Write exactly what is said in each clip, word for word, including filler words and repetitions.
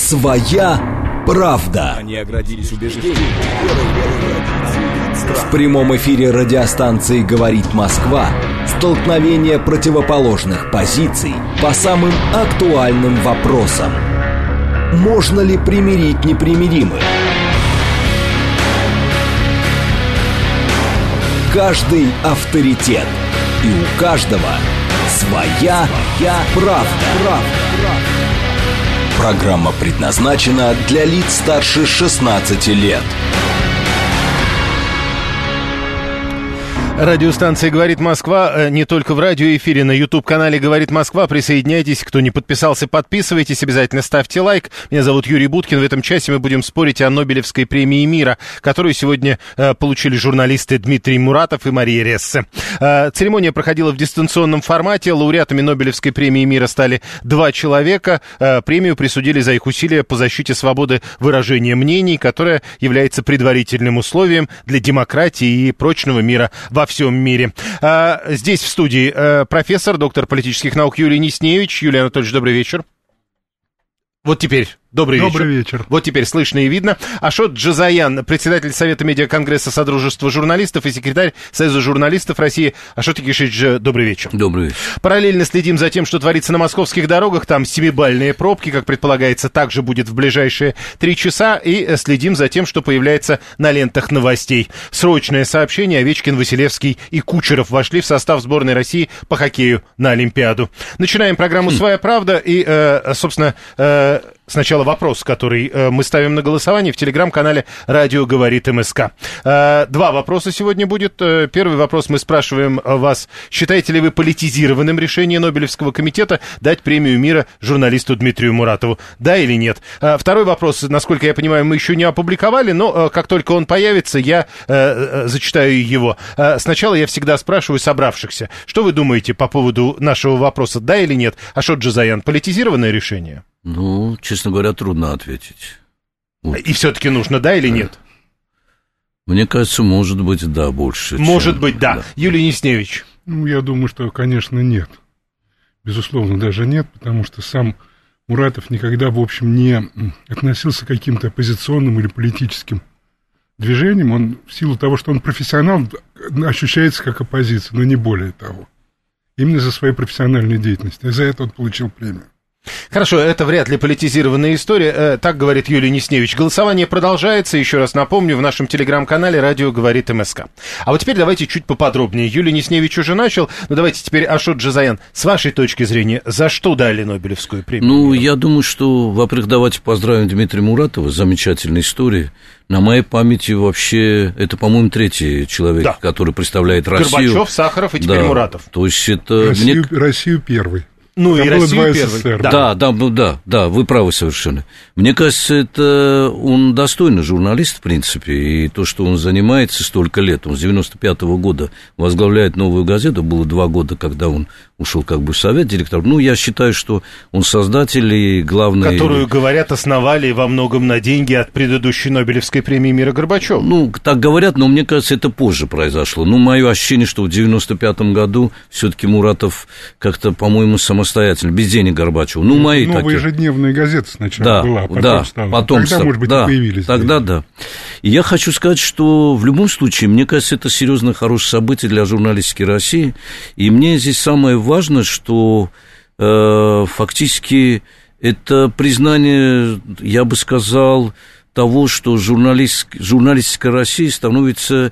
Своя правда. Они оградились убеждением. В прямом эфире радиостанции «Говорит Москва» столкновение противоположных позиций по самым актуальным вопросам. Можно ли примирить непримиримых? Каждый авторитет, и у каждого своя, своя правда. правда. Программа предназначена для лиц старше шестнадцати лет. Радиостанция «Говорит Москва» не только в радиоэфире, на YouTube-канале «Говорит Москва». Присоединяйтесь, кто не подписался, подписывайтесь, обязательно ставьте лайк. Меня зовут Юрий Буткин. В этом часе мы будем спорить о Нобелевской премии мира, которую сегодня э, получили журналисты Дмитрий Муратов и Мария Рессе. Э, церемония проходила в дистанционном формате. Лауреатами Нобелевской премии мира стали два человека. Э, премию присудили за их усилия по защите свободы выражения мнений, которая является предварительным условием для демократии и прочного мира во всем мире. А, здесь в студии а, профессор, доктор политических наук Юлий Несневич. Юлий Анатольевич, добрый вечер. Вот теперь. Добрый, Добрый вечер. вечер. Вот теперь слышно и видно. Ашот Джазаян, председатель Совета медиаконгресса Содружества журналистов и секретарь Союза журналистов России. Ашот Игишевич, добрый вечер. Добрый вечер. Параллельно следим за тем, что творится на московских дорогах. Там семибалльные пробки, как предполагается, также будет в ближайшие три часа. И следим за тем, что появляется на лентах новостей. Срочное сообщение: Овечкин, Василевский и Кучеров вошли в состав сборной России по хоккею на Олимпиаду. Начинаем программу «Своя правда». И, э, собственно, э, сначала вопрос, который э, мы ставим на голосование в телеграм-канале «Радио говорит МСК». Э, два вопроса сегодня будет. Э, первый вопрос: мы спрашиваем вас, считаете ли вы политизированным решение Нобелевского комитета дать премию мира журналисту Дмитрию Муратову? Да или нет? Э, второй вопрос, насколько я понимаю, мы еще не опубликовали, но э, как только он появится, я э, э, зачитаю его. Э, сначала я всегда спрашиваю собравшихся, что вы думаете по поводу нашего вопроса, да или нет? Ашот Джазаян, политизированное решение? Ну, честно говоря, трудно ответить. Вот. И все-таки нужно, да или нет? Мне кажется, может быть, да, больше. Может чем... быть, да. да. Юлий Несневич. Ну, я думаю, что, конечно, нет. Безусловно, даже нет, потому что сам Муратов никогда, в общем, не относился к каким-то оппозиционным или политическим движениям. Он, в силу того, что он профессионал, ощущается как оппозиция, но не более того. Именно за свою профессиональную деятельность. И за это он получил премию. Хорошо, это вряд ли политизированная история, так говорит Юлий Несневич. Голосование продолжается, еще раз напомню, в нашем телеграм-канале «Радио говорит МСК». А вот теперь давайте чуть поподробнее. Юлий Несневич уже начал, но давайте теперь, Ашот Джазаян, с вашей точки зрения, за что дали Нобелевскую премию? Ну, я думаю, что, во-первых, давайте поздравим Дмитрия Муратова с замечательной историей. На моей памяти вообще, это, по-моему, третий человек, да, который представляет Россию. Горбачев, Сахаров и теперь да, Муратов. То есть это... Россию, мне... Россию первый. Ну, там и Россию первый. Да, да, да, да, да, вы правы совершенно. Мне кажется, это он достойный журналист, в принципе, и то, что он занимается столько лет, он с девяносто пятого года возглавляет «Новую газету», было два года, когда он ушел как бы в совет директоров. Ну, я считаю, что он создатель и главный... Которую, говорят, основали во многом на деньги от предыдущей Нобелевской премии мира Горбачева. Ну, так говорят, но мне кажется, это позже произошло. Ну, мое ощущение, что в девяносто пятом году все-таки Муратов как-то, по-моему, самостоятельно, без денег Горбачева. Ну, мои Новая такие. ежедневная газета сначала да, была, потом да, стала. Потом Тогда, стал, может быть, да, и появились. Тогда, да. И я хочу сказать, что в любом случае, мне кажется, это серьезное, хорошее событие для журналистики России. И мне здесь самое важное, что э, фактически это признание, я бы сказал, того, что журналист, журналистика России становится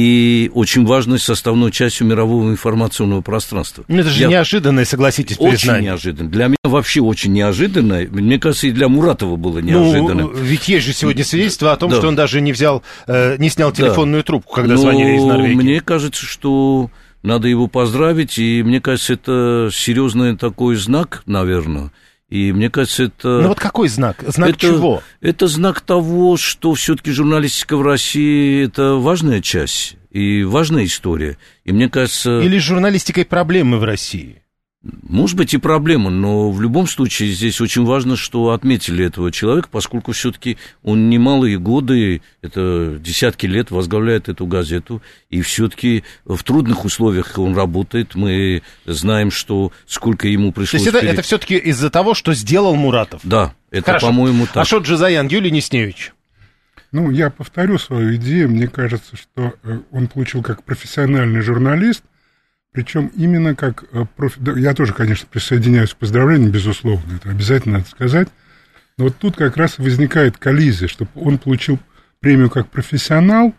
и очень важной составной частью мирового информационного пространства. Ну, это же я... неожиданное, согласитесь, очень признание. Очень неожиданно. Для меня вообще очень неожиданно. Мне кажется, и для Муратова было неожиданно. Ну, ведь есть же сегодня свидетельство о том, да. что он даже не взял, э, не снял телефонную да. трубку, когда Но звонили из Норвегии. Мне кажется, что надо его поздравить, и мне кажется, это серьезный такой знак, наверное. И мне кажется, это... Ну вот какой знак? Знак это, чего? Это знак того, что все-таки журналистика в России – это важная часть и важная история. И мне кажется... Или с журналистикой проблемы в России? Может быть, и проблема, но в любом случае здесь очень важно, что отметили этого человека, поскольку все-таки он немалые годы, это десятки лет возглавляет эту газету, и все-таки в трудных условиях он работает. Мы знаем, что сколько ему пришлось... То есть это, перед... это все-таки из-за того, что сделал Муратов? Да, это, Хорошо. По-моему, так. Ашот Джазаян, Юлий Несневич. Ну, я повторю свою идею. Мне кажется, что он получил как профессиональный журналист, причем именно как... Профи... Я тоже, конечно, присоединяюсь к поздравлениям, безусловно, это обязательно надо сказать. Но вот тут как раз возникает коллизия, что он получил премию как профессионал,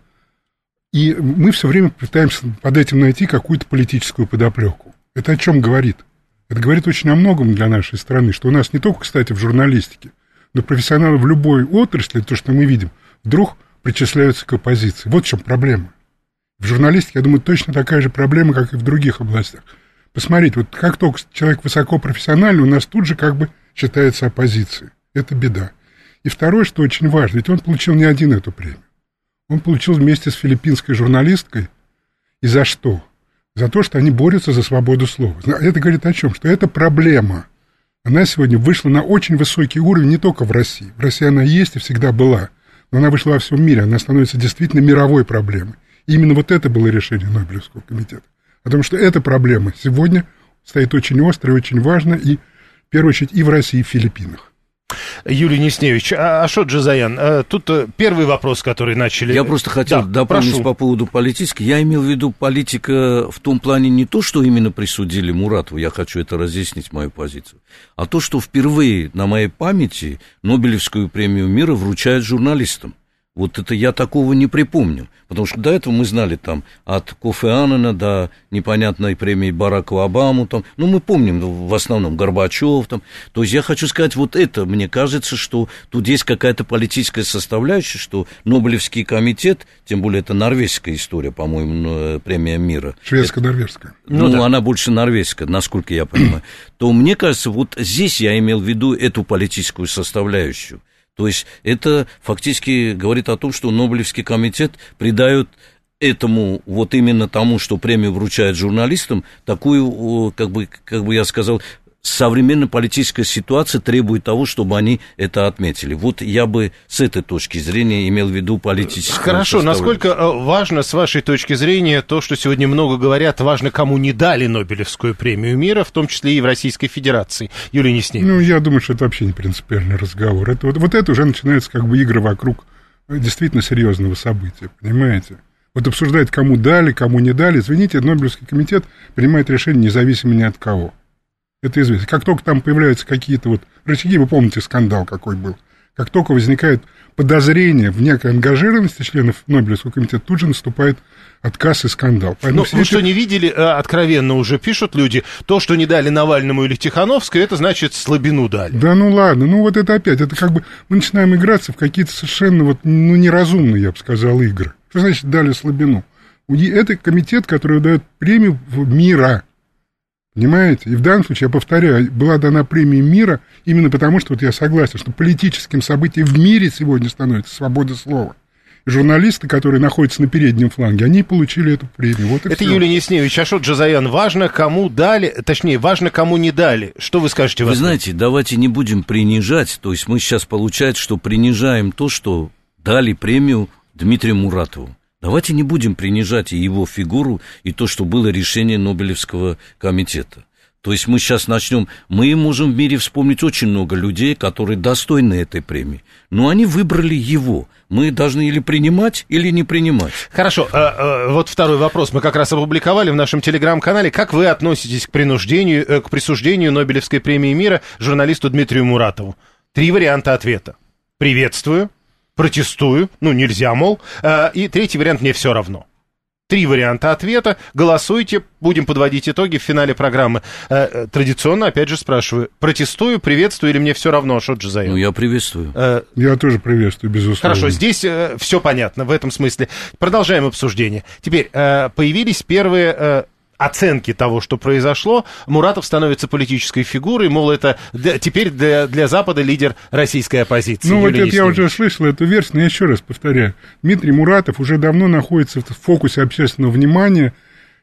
и мы все время пытаемся под этим найти какую-то политическую подоплеку. Это о чем говорит? Это говорит очень о многом для нашей страны, что у нас не только, кстати, в журналистике, но профессионалы в любой отрасли, то, что мы видим, вдруг причисляются к оппозиции. Вот в чем проблема. В журналистике, я думаю, точно такая же проблема, как и в других областях. Посмотрите, вот как только человек высокопрофессиональный, у нас тут же как бы считается оппозицией. Это беда. И второе, что очень важно, ведь он получил не один эту премию. Он получил вместе с филиппинской журналисткой. И за что? За то, что они борются за свободу слова. Это говорит о чем? Что эта проблема, она сегодня вышла на очень высокий уровень не только в России. В России она есть и всегда была. Но она вышла во всем мире. Она становится действительно мировой проблемой. И именно вот это было решение Нобелевского комитета. Потому что эта проблема сегодня стоит очень остро и очень важно, и в первую очередь и в России, и в Филиппинах. Юлий Несневич, Ашот Джазаян, тут первый вопрос, который начали... Я просто хотел да, дополнить прошу. По поводу политики. Я имел в виду политика в том плане не то, что именно присудили Муратову, я хочу это разъяснить, мою позицию, а то, что впервые на моей памяти Нобелевскую премию мира вручают журналистам. Вот это я такого не припомню, потому что до этого мы знали там от Кофи Аннана до непонятной премии Бараку Обаму, там, ну, мы помним в основном Горбачев, там, то есть я хочу сказать, вот это, мне кажется, что тут есть какая-то политическая составляющая, что Нобелевский комитет, тем более это норвежская история, по-моему, премия мира. Шведско-норвежская. Ну, ну да. Она больше норвежская, насколько я понимаю. То мне кажется, вот здесь я имел в виду эту политическую составляющую. То есть это фактически говорит о том, что Нобелевский комитет придает этому, вот именно тому, что премию вручают журналистам, такую, как бы, как бы я сказал, современная политическая ситуация требует того, чтобы они это отметили. Вот я бы с этой точки зрения имел в виду политическую Хорошо, насколько важно, с вашей точки зрения, то, что сегодня много говорят, важно, кому не дали Нобелевскую премию мира, в том числе и в Российской Федерации? Юлий Несневич. Ну, я думаю, что это вообще не принципиальный разговор. Это, вот, вот это уже начинается как бы игры вокруг действительно серьезного события, понимаете? Вот обсуждать, кому дали, кому не дали. Извините, Нобелевский комитет принимает решение независимо ни от кого. Это известно. Как только там появляются какие-то вот рычаги, вы помните скандал какой был, как только возникает подозрение в некой ангажированности членов Нобелевского комитета, тут же наступает отказ и скандал. Ну, вы эти... что, не видели, откровенно уже пишут люди, то, что не дали Навальному или Тихановской, это значит слабину дали. Да ну ладно, ну вот это опять, это как бы мы начинаем играться в какие-то совершенно вот, ну, неразумные, я бы сказал, игры. Что значит дали слабину? Это комитет, который дает премию мира. Понимаете? И в данном случае, я повторяю, была дана премия мира именно потому, что вот я согласен, что политическим событием в мире сегодня становится свобода слова. И журналисты, которые находятся на переднем фланге, они получили эту премию. Вот это все. Юлий Несневич, Ашот Джазаян. Важно, кому дали, точнее, важно, кому не дали. Что вы скажете в этом? Вы знаете, давайте не будем принижать, то есть мы сейчас получается, что принижаем то, что дали премию Дмитрию Муратову. Давайте не будем принижать и его фигуру, и то, что было решение Нобелевского комитета. То есть мы сейчас начнем, мы можем в мире вспомнить очень много людей, которые достойны этой премии, но они выбрали его. Мы должны или принимать, или не принимать. Хорошо, вот второй вопрос. Мы как раз опубликовали в нашем телеграм-канале. Как вы относитесь к принуждению, к присуждению Нобелевской премии мира журналисту Дмитрию Муратову? Три варианта ответа. Приветствую. Протестую, ну, нельзя, мол. И третий вариант, мне все равно. Три варианта ответа. Голосуйте, будем подводить итоги в финале программы. Традиционно, опять же, спрашиваю, протестую, приветствую или мне все равно, Ашот Джазаян? Ну, я приветствую. Я тоже приветствую, безусловно. Хорошо, здесь все понятно в этом смысле. Продолжаем обсуждение. Теперь, появились первые... оценки того, что произошло. Муратов становится политической фигурой, мол, это для, теперь для, для Запада лидер российской оппозиции. Ну, вот это я уже слышал эту версию, но я еще раз повторяю. Дмитрий Муратов уже давно находится в фокусе общественного внимания,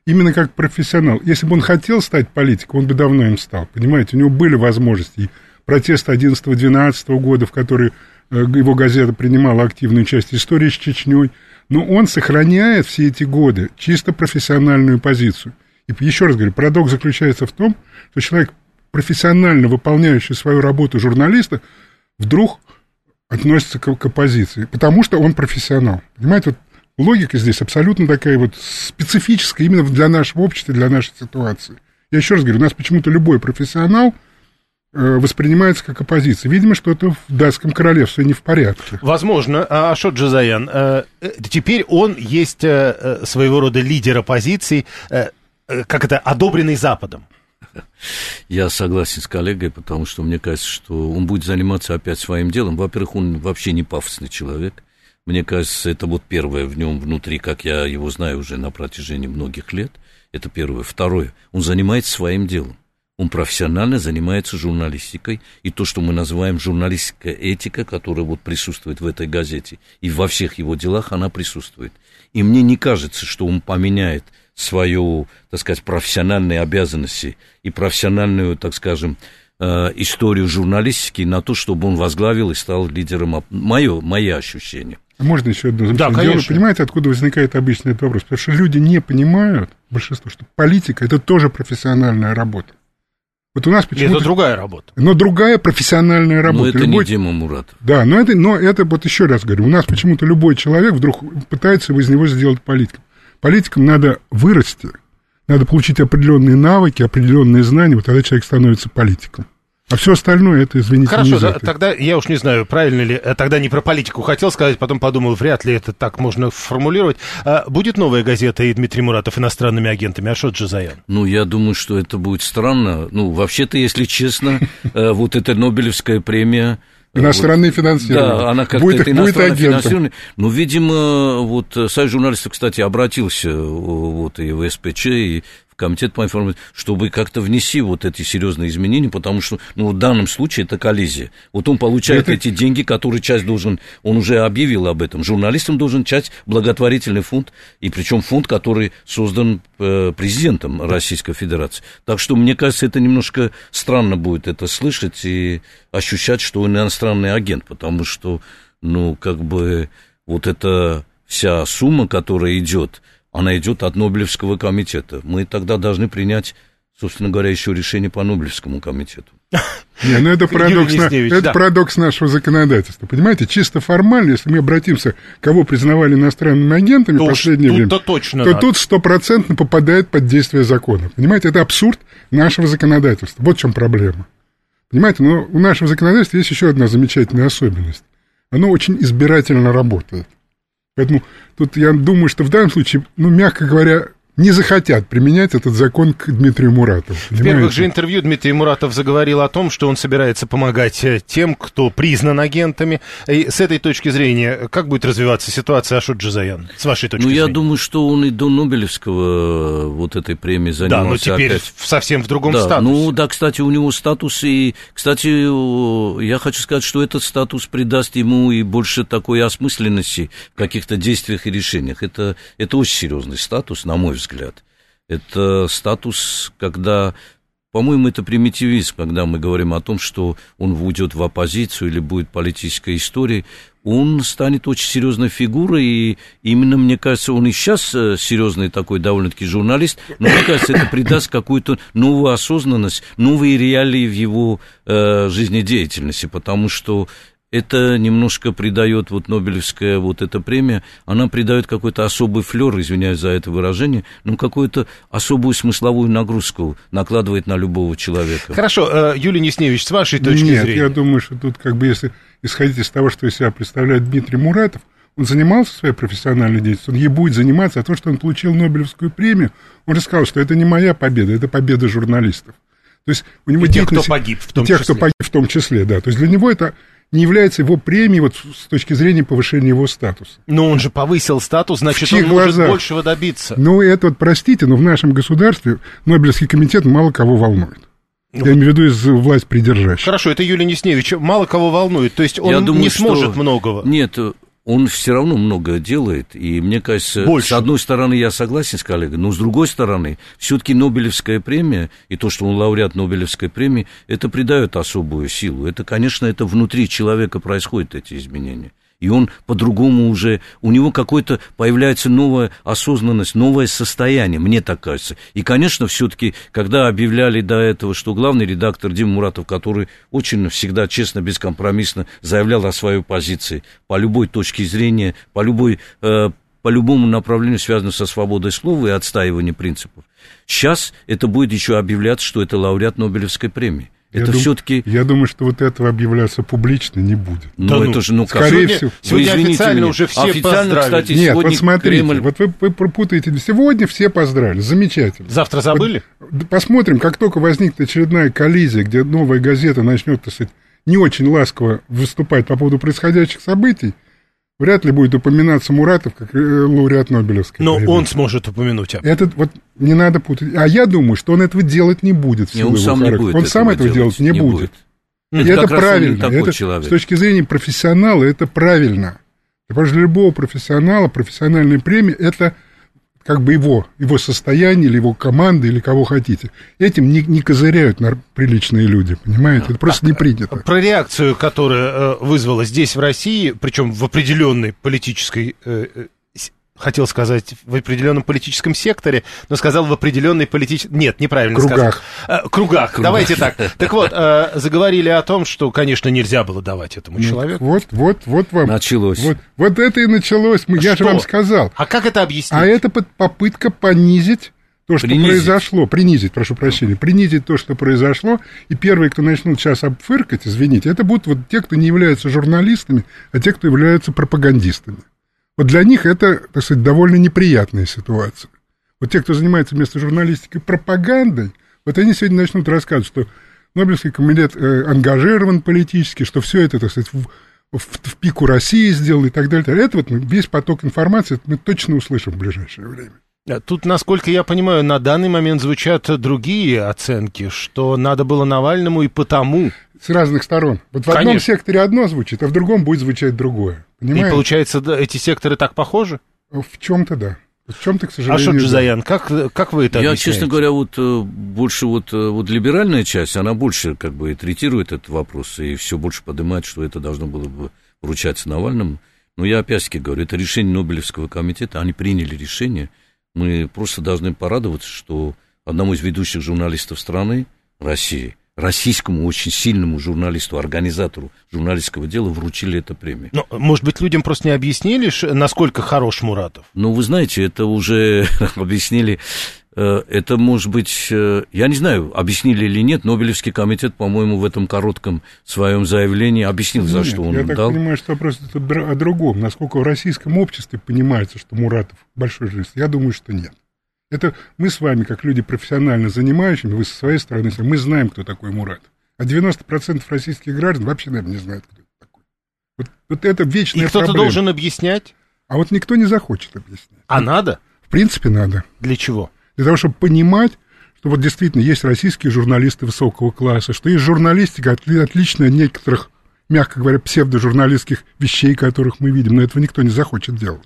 именно как профессионал. Если бы он хотел стать политиком, он бы давно им стал. Понимаете, у него были возможности. И протесты одиннадцатого-двенадцатого года, в который его газета принимала активную часть, истории с Чечней. Но он сохраняет все эти годы чисто профессиональную позицию. И еще раз говорю, парадокс заключается в том, что человек, профессионально выполняющий свою работу журналиста, вдруг относится к, к оппозиции, потому что он профессионал. Понимаете, вот логика здесь абсолютно такая вот специфическая именно для нашего общества, для нашей ситуации. Я еще раз говорю, у нас почему-то любой профессионал э, воспринимается как оппозиция. Видимо, что-то в датском королевстве не в порядке. Возможно. Ашот Джазаян, э, теперь он есть э, своего рода лидер оппозиции, э, э, как это, одобренный Западом. Я согласен с коллегой, потому что мне кажется, что он будет заниматься опять своим делом. Во-первых, он вообще не пафосный человек. Мне кажется, это вот первое в нем внутри, как я его знаю уже на протяжении многих лет. Это первое. Второе, он занимается своим делом. Он профессионально занимается журналистикой. И то, что мы называем журналистская этика, которая вот присутствует в этой газете, и во всех его делах она присутствует. И мне не кажется, что он поменяет свою, так сказать, профессиональные обязанности и профессиональную, так скажем, историю журналистики на то, чтобы он возглавил и стал лидером. Мое, мои ощущения. Можно еще одно замечание? Да, конечно. Вы понимаете, откуда возникает обычно этот вопрос? Потому что люди не понимают, большинство, что политика – это тоже профессиональная работа. Вот у нас почему-то... Это другая работа. Но другая профессиональная работа. Но это любой... не Дима Муратов. Да, но это, но это, вот еще раз говорю, у нас почему-то любой человек вдруг пытается из него сделать политиком. Политикам надо вырасти, надо получить определенные навыки, определенные знания, вот тогда человек становится политиком. А все остальное, это, извините, Хорошо, не да, это. Тогда я уж не знаю, правильно ли, тогда не про политику хотел сказать, потом подумал, вряд ли это так можно формулировать. А будет новая газета и Дмитрий Муратов иностранными агентами? Ашот Джазаян? Ну, я думаю, что это будет странно. Ну, вообще-то, если честно, вот эта Нобелевская премия... Иностранные вот, финансирования. Да, она как-то будет, это иностранное финансирование. Ну, видимо, вот Союз журналистов, кстати, обратился вот, и в СПЧ, и в Комитет по информации, чтобы как-то внести вот эти серьезные изменения, потому что, ну, в данном случае это коллизия. Вот он получает это... эти деньги, которые часть должен, он уже объявил об этом, журналистам должен часть благотворительный фонд, и причем фонд, который создан э, президентом Российской Федерации. Так что, мне кажется, это немножко странно будет это слышать и ощущать, что он иностранный агент, потому что, ну, как бы, вот эта вся сумма, которая идет, она идет от Нобелевского комитета. Мы тогда должны принять, собственно говоря, еще решение по Нобелевскому комитету. Не, ну это парадокс, на, это да. парадокс нашего законодательства. Понимаете, чисто формально, если мы обратимся, кого признавали иностранными агентами в последнее время, то, точно то тут стопроцентно попадает под действие закона. Понимаете, это абсурд нашего законодательства. Вот в чем проблема. Понимаете, но у нашего законодательства есть еще одна замечательная особенность. Оно очень избирательно работает. Поэтому тут я думаю, что в данном случае, ну, мягко говоря, не захотят применять этот закон к Дмитрию Муратову. В первых же интервью Дмитрий Муратов заговорил о том, что он собирается помогать тем, кто признан агентами. И с этой точки зрения, как будет развиваться ситуация, Ашот Джазаян, с вашей точки ну, зрения? Ну, я думаю, что он и до Нобелевского вот этой премии занимался. Да, но теперь опять. совсем в другом да, статусе. Ну, да, кстати, у него статус, и, кстати, я хочу сказать, что этот статус придаст ему и больше такой осмысленности в каких-то действиях и решениях. Это, это очень серьезный статус, на мой взгляд. взгляд. Это статус, когда, по-моему, это примитивизм, когда мы говорим о том, что он уйдет в оппозицию или будет политической историей, он станет очень серьезной фигурой, и именно, мне кажется, он и сейчас серьезный такой довольно-таки журналист, но, мне кажется, это придаст какую-то новую осознанность, новые реалии в его э, жизнедеятельности, потому что это немножко придает, вот Нобелевская вот эта премия, она придает какой-то особый флёр, извиняюсь за это выражение, но какую-то особую смысловую нагрузку накладывает на любого человека. Хорошо, Юлий Несневич, с вашей точки Нет, зрения. Нет, я думаю, что тут как бы если исходить из того, что из себя представляет Дмитрий Муратов, он занимался своей профессиональной деятельностью, он ей будет заниматься, а то, что он получил Нобелевскую премию, он же сказал, что это не моя победа, это победа журналистов. То есть у него и тех, кто погиб в том и тех, числе. кто погиб в том числе, да. То есть для него это не является его премией вот, с точки зрения повышения его статуса. Но он же повысил статус, значит, он глазах. может большего добиться. Ну, это вот, простите, но в нашем государстве Нобелевский комитет мало кого волнует. Я имею в виду из власть придержащих. Хорошо, это Юлий Несневич. Мало кого волнует, то есть он думаю, не сможет что... многого. Нет, он все равно много делает, и мне кажется, больше. С одной стороны, я согласен с коллегой, но с другой стороны, все-таки Нобелевская премия, и то, что он лауреат Нобелевской премии, это придает особую силу. Это, конечно, это внутри человека происходят эти изменения. И он по-другому уже, у него какое-то появляется новая осознанность, новое состояние, мне так кажется. И, конечно, все-таки, когда объявляли до этого, что главный редактор Дима Муратов, который очень всегда честно, бескомпромиссно заявлял о своей позиции по любой точке зрения, по любой, э, по любому направлению, связанному со свободой слова и отстаиванием принципов, сейчас это будет еще объявляться, что это лауреат Нобелевской премии. Это я все-таки... Дум, я думаю, что вот этого объявляться публично не будет. Ну, да это ну, же, ну, скорее сегодня, всего... Сегодня официально меня. Уже все официально, поздравили. Кстати, Нет, сегодня вот смотрите, Кремль... вот вы, вы пропутаете. Сегодня все поздравили, замечательно. Завтра забыли? Вот, посмотрим, как только возникнет очередная коллизия, где новая газета начнет, так сказать, не очень ласково выступать по поводу происходящих событий, вряд ли будет упоминаться Муратов как лауреат Нобелевской Но премии. он сможет упомянуть об этом. Этот вот не надо путать. А я думаю, что он этого делать не будет. В не, он сам, не будет он сам этого делать, делать не, не будет. будет. И это, это правильно. Это, с точки зрения профессионала это правильно. Потому что для любого профессионала профессиональная премия это как бы его, его состояние, или его команда, или кого хотите. Этим не, не козыряют приличные люди, понимаете? Это просто а, не принято. Про реакцию, которая э, вызвала здесь, в России, причем в определенной политической, э, хотел сказать, в определенном политическом секторе, но сказал в определенной политической... Нет, неправильно кругах. сказал. Э, кругах. Кругах, давайте так. Так вот, э, заговорили о том, что, конечно, нельзя было давать этому ну, человеку. Вот, вот, вот вам... Началось. Вот, вот это и началось. А Я что? же вам сказал. А как это объяснить? А это попытка понизить то, что принизить. произошло. Принизить, прошу прощения. Принизить то, что произошло. И первые, кто начнут сейчас обфыркать, извините, это будут вот те, кто не являются журналистами, а те, кто являются пропагандистами. Вот для них это, так сказать, довольно неприятная ситуация. Вот те, кто занимается вместо журналистики пропагандой, вот они сегодня начнут рассказывать, что Нобелевский комитет э, ангажирован политически, что все это, так сказать, в, в, в пику России сделал и так далее. Это вот мы, весь поток информации мы точно услышим в ближайшее время. Тут, насколько я понимаю, на данный момент звучат другие оценки, что надо было Навальному и потому... С разных сторон. Вот в Конечно. Одном секторе одно звучит, а в другом будет звучать другое. Понимаете? И получается, да, эти секторы так похожи? В чем-то да. В чем-то, к сожалению. Ашот Джазаян, как, как вы это Я, объясняете? честно говоря, вот больше вот, вот либеральная часть, она больше как бы третирует этот вопрос и все больше поднимает, что это должно было бы вручаться Навальному. Но я опять-таки говорю, это решение Нобелевского комитета, они приняли решение. Мы просто должны порадоваться, что одному из ведущих журналистов страны, России, российскому очень сильному журналисту, организатору журналистского дела вручили эту премию. Но, может быть, людям просто не объяснили, насколько хорош Муратов? Ну, вы знаете, это уже объяснили, это, может быть, я не знаю, объяснили или нет, Нобелевский комитет, по-моему, в этом коротком своем заявлении объяснил, за нет, что он я дал. Я так понимаю, что вопрос о другом. Насколько в российском обществе понимается, что Муратов большой журналист, я думаю, что нет. Это мы с вами, как люди профессионально занимающими, вы со своей стороны, мы знаем, кто такой Муратов. А девяносто процентов российских граждан вообще, наверное, не знают, кто это такой. Вот, вот это вечная И кто-то проблема. должен объяснять? А вот никто не захочет объяснять. А надо? В принципе, надо. Для чего? Для того, чтобы понимать, что вот действительно есть российские журналисты высокого класса, что есть журналистика, отличная от некоторых, мягко говоря, псевдожурналистских вещей, которых мы видим, но этого никто не захочет делать.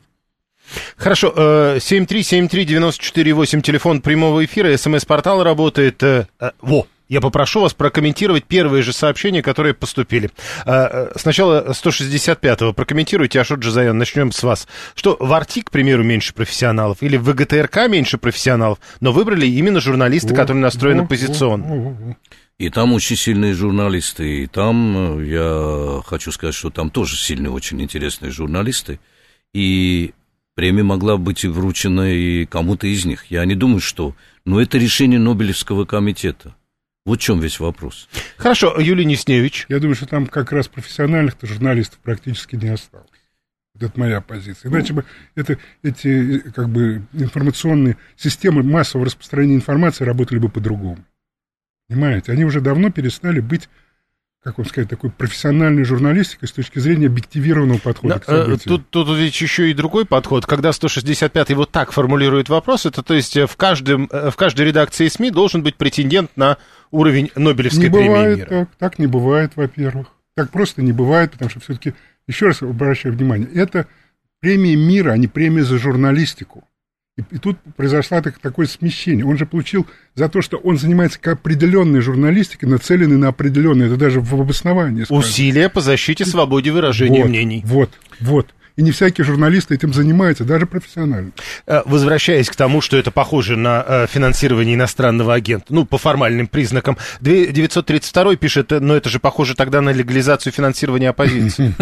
Хорошо, семь три семь три девяносто четыре восемь, телефон прямого эфира, СМС-портал работает. Во, я попрошу вас прокомментировать первые же сообщения, которые поступили. Сначала сто шестьдесят пятого прокомментируйте, Ашот Джазаян, начнем с вас. Что в Арти, к примеру, меньше профессионалов, или в ВГТРК меньше профессионалов, но выбрали именно журналисты, которые настроены позиционно. И там очень сильные журналисты, и там, я хочу сказать, что там тоже сильные, очень интересные журналисты, и... Премия могла быть вручена и кому-то из них. Я не думаю, что... Но это решение Нобелевского комитета. Вот в чем весь вопрос. Хорошо, Юлий Несневич. Я думаю, что там как раз профессиональных-то журналистов практически не осталось. Вот это моя позиция. Иначе бы это, эти как бы информационные системы массового распространения информации работали бы по-другому. Понимаете? Они уже давно перестали быть... как вам сказать, такой профессиональной журналистикой с точки зрения объективированного подхода Но, к событиям. Тут, тут ведь еще и другой подход. Когда сто шестьдесят пятый вот так формулирует вопрос, это то есть в, каждом, в каждой редакции СМИ должен быть претендент на уровень Нобелевской не премии бывает мира. Так, так не бывает, во-первых. Так просто не бывает, потому что все-таки еще раз обращаю внимание, это премия мира, а не премия за журналистику. И, и тут произошло так, такое смещение. Он же получил за то, что он занимается определенной журналистикой, нацеленной на определенное, это даже в обосновании сказано. Усилия по защите свободы выражения вот, мнений. Вот, вот. И не всякий журналист этим занимается, даже профессионально. Возвращаясь к тому, что это похоже на финансирование иностранного агента, ну, по формальным признакам, девятьсот тридцать второй пишет, но это же похоже тогда на легализацию финансирования оппозиции.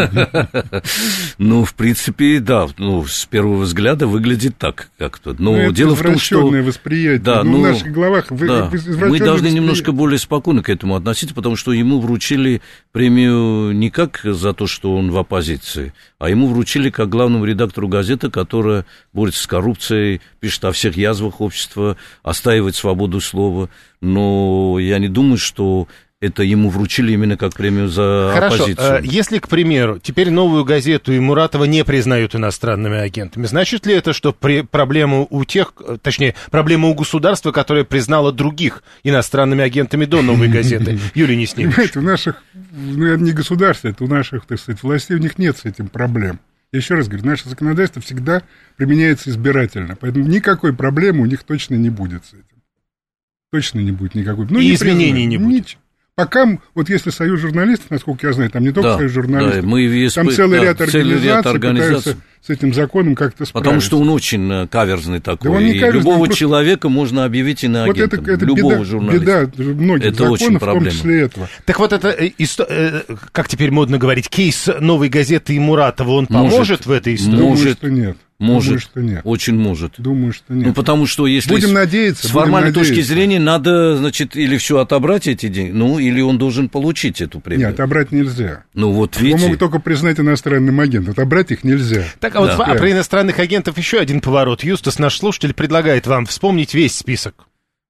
Ну, в принципе, да, ну, с первого взгляда выглядит так как-то. Но дело в том, что... восприятие. Да, ну, в наших головах... Да, мы должны немножко более спокойно к этому относиться, потому что ему вручили премию не как за то, что он в оппозиции, а ему вручили как главному редактору газеты, которая борется с коррупцией, пишет о всех язвах общества, отстаивает свободу слова. Но я не думаю, что это ему вручили именно как премию за Хорошо. оппозицию. Хорошо. Если, к примеру, теперь Новую газету и Муратова не признают иностранными агентами, значит ли это, что при... проблема у тех, точнее, проблема у государства, которое признало других иностранными агентами до Новой газеты? Юлий Несневич. Понимаете, у наших, ну, это не государство, это у наших, так сказать, властей, у них нет с этим проблем. Я еще раз говорю, наше законодательство всегда применяется избирательно, поэтому никакой проблемы у них точно не будет с этим. Точно не будет никакой. Ну, и не изменений не будет. Ничего. Пока, вот если Союз журналистов, насколько я знаю, там не только да, Союз журналистов, да, мы ЕСП, там целый, да, ряд целый ряд организаций пытаются с этим законом как-то справиться. Потому что он очень каверзный такой, да, и каверзный, любого просто... человека можно объявить иноагентом, вот это, это любого беда, журналиста. Беда многих это законов, очень в том числе этого. Так вот это, как теперь модно говорить, кейс Новой газеты и Муратова, он поможет может, в этой истории? Думаю, что нет. Может, Думаю, что нет. Очень может. Думаю, что нет. Ну, потому что если будем с, надеяться, с формальной будем точки надеяться. зрения надо, значит, или все отобрать эти деньги, ну, или он должен получить эту премию. Нет, отобрать нельзя. Ну, вот видите. Его могут только признать иностранным агентом, отобрать их нельзя. Так, а вот да. а про иностранных агентов еще один поворот. Юстас, наш слушатель, предлагает вам вспомнить весь список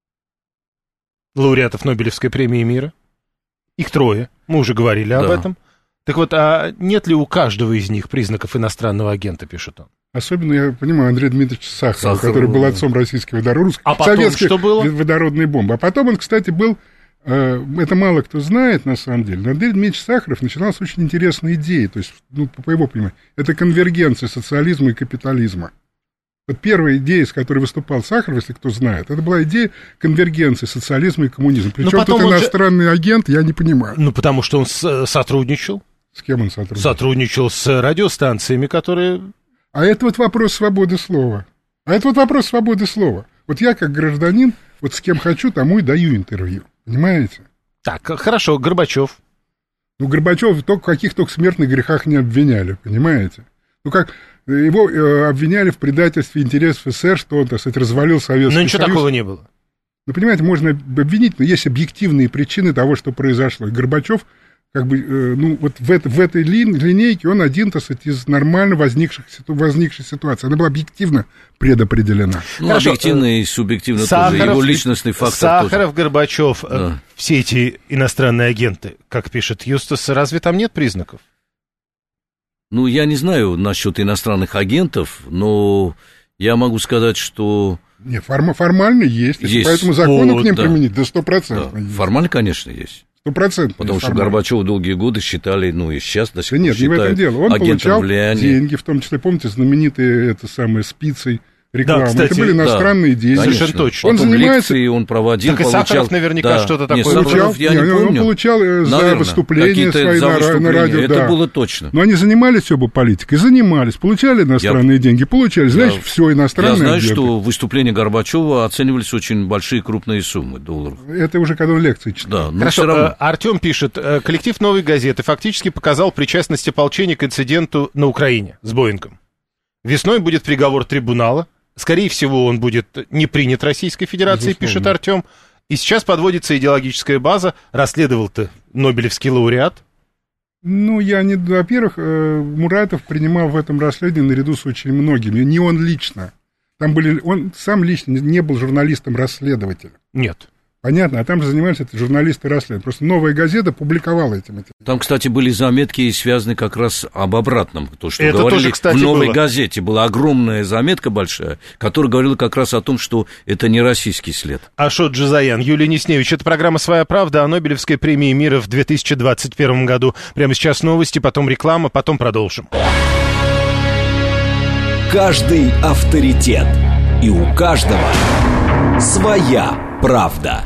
лауреатов Нобелевской премии мира. Их трое, мы уже говорили об да. этом. Так вот, а нет ли у каждого из них признаков иностранного агента, пишет он? Особенно, я понимаю, Андрей Дмитриевич Сахаров, Сахаров который был отцом российской водородной, а потом что было? водородной бомбы. А потом он, кстати, был, э, это мало кто знает на самом деле, но Андрей Дмитриевич Сахаров начинал с очень интересной идеи, то есть, ну, по его пониманию, это конвергенция социализма и капитализма. Вот первая идея, с которой выступал Сахаров, если кто знает, это была идея конвергенции социализма и коммунизма. Причем тут иностранный же... агент, я не понимаю. Ну, потому что он с- сотрудничал. С кем он сотрудничал? Сотрудничал с радиостанциями, которые... А это вот вопрос свободы слова. А это вот вопрос свободы слова. Вот я, как гражданин, вот с кем хочу, тому и даю интервью. Понимаете? Так, хорошо, Горбачев. Ну, Горбачев только в каких только смертных грехах не обвиняли, понимаете? Ну, как его э, обвиняли в предательстве интересов СССР, что он, так сказать, развалил Советский Союз. Но ничего такого не было. Ну, понимаете, можно обвинить, но есть объективные причины того, что произошло. И Горбачев, как бы, э, ну, вот в, это, в этой ли, линейке он один, так сказать, из нормально возникших, возникшей ситуации. Она была объективно предопределена. Ну, Хорошо. Объективно и субъективно Сахаров, тоже. Его личностный фактор Сахаров, тоже. Горбачев, да. все эти иностранные агенты, как пишет Юстас, разве там нет признаков? Ну, я не знаю насчет иностранных агентов, но я могу сказать, что... Нет, форм, формально есть, есть. Поэтому закону О, к ним да. применить до сто процентов. Да. Формально, конечно, есть. Сто процентов. Потому что Горбачева долгие годы считали, ну и сейчас до сих пор да нет, считают не в этом дело. Он получал влияния. деньги, в том числе, помните, знаменитые это самое спицей рекламы. Да, кстати, это были иностранные да, деньги. Совершенно точно. Он Потом занимается... лекции он проводил, так получал... и Сахаров наверняка да. что-то такое Нет, получал. Я не, не помню. Он получал за Наверное, выступления свои за на, выступления. на радио. Это да. было точно. Но они занимались оба политикой, занимались, получали иностранные я... деньги, получали, знаешь, я... все иностранные Я знаю, агенты. что выступления Горбачева оценивались очень большие крупные суммы долларов. Это уже когда он лекции читал. Да, но Хорошо, все равно. Артем пишет, коллектив «Новой газеты» фактически показал причастность ополчения к инциденту на Украине с Боингом. Весной будет приговор трибунала. Скорее всего, он будет не принят Российской Федерацией, безусловно, пишет Артем. И сейчас подводится идеологическая база. Расследовал-то Нобелевский лауреат. Ну, я не... Во-первых, Муратов принимал в этом расследовании наряду с очень многими. Не он лично. Там были... Он сам лично не был журналистом-расследователем. Нет. Понятно, а там же занимались это журналисты расследования. Просто «Новая газета» публиковала эти материалы. Там, кстати, были заметки, связанные как раз об обратном. То, что это говорили тоже, кстати, в «Новой было. газете». Была огромная заметка большая, которая говорила как раз о том, что это не российский след. Ашот Джазаян, Юлия Несневич. Это программа «Своя правда» о Нобелевской премии мира в две тысячи двадцать первом году. Прямо сейчас новости, потом реклама, потом продолжим. Каждый авторитет. И у каждого своя правда.